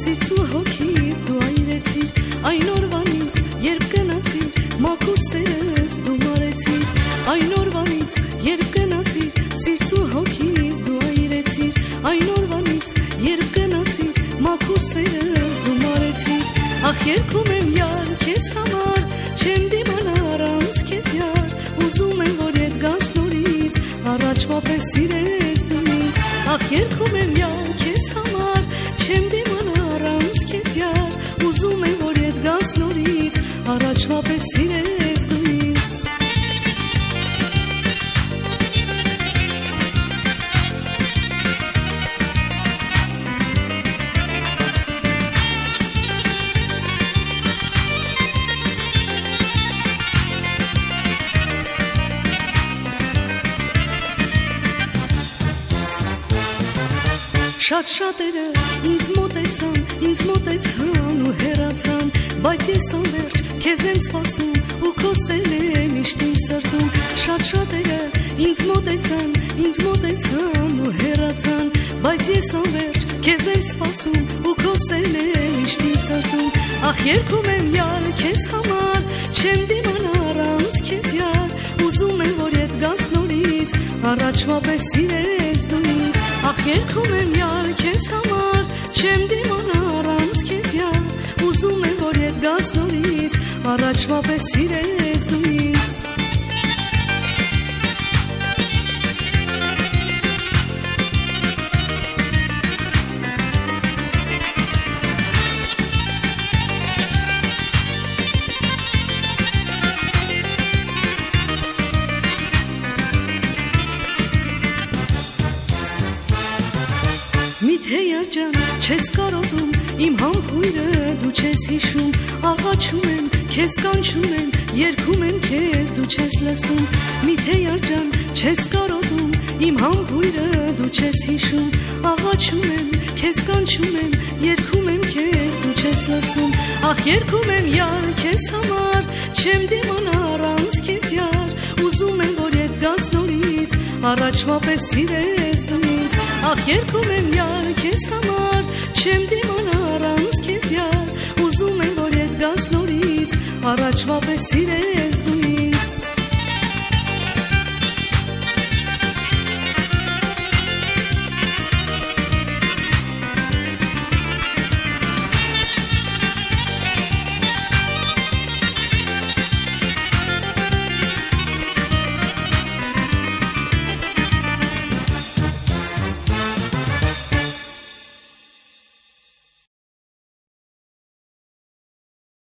սիրտ ու հոգիս դու այրեցիր, այն օրվանից, երբ գնացիր, մաքուր սերս դու մարեցիր, այն օրվանից, երբ գնացիր, սիրտ ու հոգիս դու այրեցիր, այն օրվանից, երբ գնացիր, մաքուր սերս դու մարեցիր, ախ երգում եմ յար քեզ համար, չեմ դիմանա առանց քեզ յար, ուզում եմ որ ետ գաս նորից, առաջվա պես սիրես դու ինձ, ախ երգում եմ յար քեզ համար, չեմ դիմանա առանց քեզ յար, ուզում եմ որ ետ գաս նորից, առաջվա պես սիրես դու ինձ. Շատ շատերը ինձ մոտեցան ու հեռացան, բայց ես անվերջ քեզ եմ սպասում ու քո սերն է միշտ իմ սրտում, շատ շատերը ինձ մոտեցան ու հեռացան, բայց ես անվերջ քեզ եմ սպասում ու քո սերն է միշտ իմ սրտում, ախ երգում եմ յար քեզ համար, չեմ դիմանա առանց քեզ յար, ուզում եմ որ ետ գաս նորից, առաջվա պես սիրես դու ինձ, ախ երգում եմ յար քեզ համար, չեմ դիմանա առանց քեզ յար, ուզում եմ որ ետ գաս նորից, առաջվա պես սիրես դու ինձ. Միթե երջան չես կարոտում, իմ համբույրը դու չես հիշում, աղաչում եմ, քեզ կանչում եմ, երգում եմ քեզ դու չես լսում, միթե երջան չես կարոտում, իմ համբույրը դու չես հիշում, աղաչում եմ, քեզ կանչում եմ, երգում եմ քեզ դու չես լսում, ախ երգում եմ յար քեզ համար, չեմ դիմանա առանց քեզ յար, ուզում եմ որ ետ գաս նորից, առաջվա պես սիրես դու ինձ, ախ երգում եմ յար քեզ համար, չեմ դիմանա առանց քեզ յար, ուզում եմ որ ետ գաս նորից, առաջվա պես սիրես